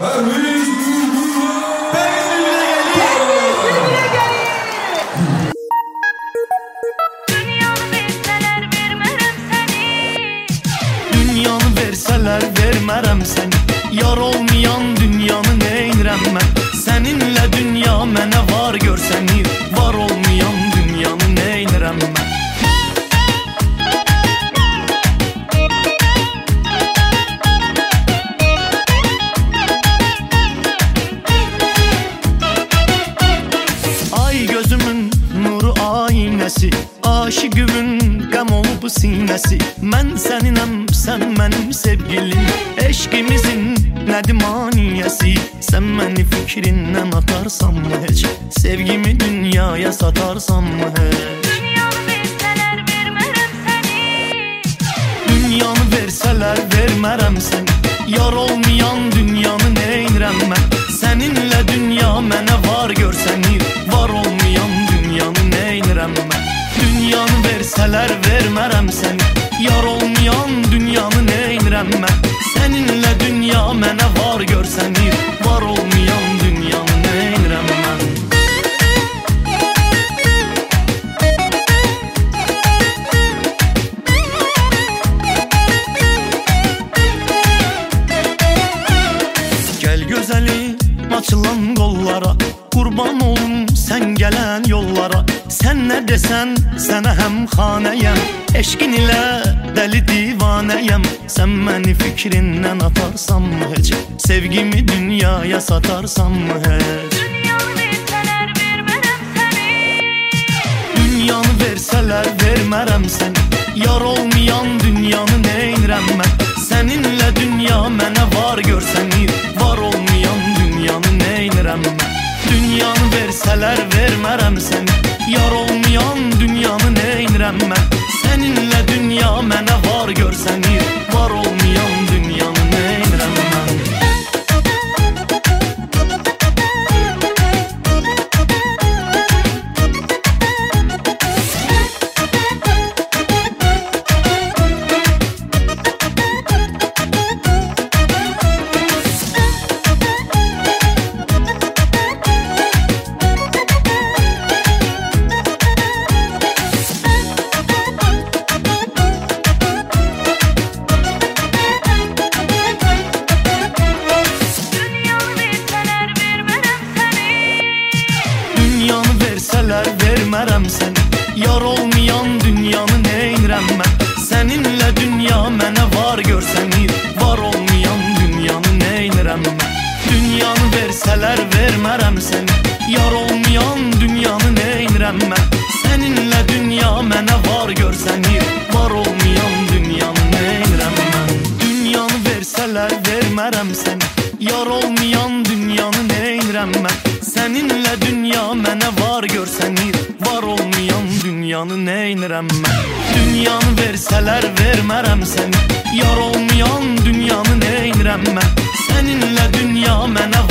Dünyanı verseler vermərəm səni. Yar olmayan dünyanı neynirəm mən? Səninlə dünya mənə var görsənir. Var olmayan dünyanı neynirəm mən? Ay gözümün nuru aynəsi, aşıqımın qəm olub sinəsi. Mən səninəm, sən mənim sevgilim. Eşqimizin nədir maniyəsi? Sən məni fikrindən atarsanmı heç? Sevgimi dünyaya satarsanmı heç? Dünyanı versələr vermərəm səni. Yar olmayan dünyanı neynirəm mən? Səninlə dünya mənə var görsənir. Var olmayan dünyanı neynirəm mən? Dünyanı versələr vermərəm səni. Yar olmayan dünyanı neynirəm mən? Səninlə dünya mənə var görsənir. Var olmayan dünyanı neynirəm mən? Gəl gözəlim açılan qollara, qurban olum sən gələn yollara. Sən nə desən sənə həmxanəyəm. Eşqin ilə dəli divanəyəm. Sən məni fikrindən atarsanmı heç? Sevgimi dünyaya satarsanmı heç? Dünyanı versələr vermərəm səni. Yar olmayan dünyanı neynirəm mən? Səninlə dünya mənə var görsənir. Var olmayan dünyanı neynirəm mən? Dünyanı versələr vermərəm səni. Yar olmayan dünyanı neynirəm mən? Səninlə dünya mənə var görsənir. Var olmayan dünyanı neynirəm mən? Vermərəm səni. Yar olmayan dünyanı neynirəm mən? Səninlə dünya mənə var görsənir. Var olmayan dünyanı neynirəm mən? Dünyanı versələr vermərəm səni. Yar olmayan dünyanı neynirəm mən? Səninlə dünya mənə var görsənir. Var olmayan dünyanı neynirəm mən? Dünyanı versələr vermərəm səni. Yar olmayan dünyanı neynirəm mən? Səninlə dünya mənə var görsənir. Var olmayan dünyanı neynirəm mən? Dünyanı versələr vermərəm səni. Yar olmayan dünyanı neynirəm mən? Səninlə dünya mənə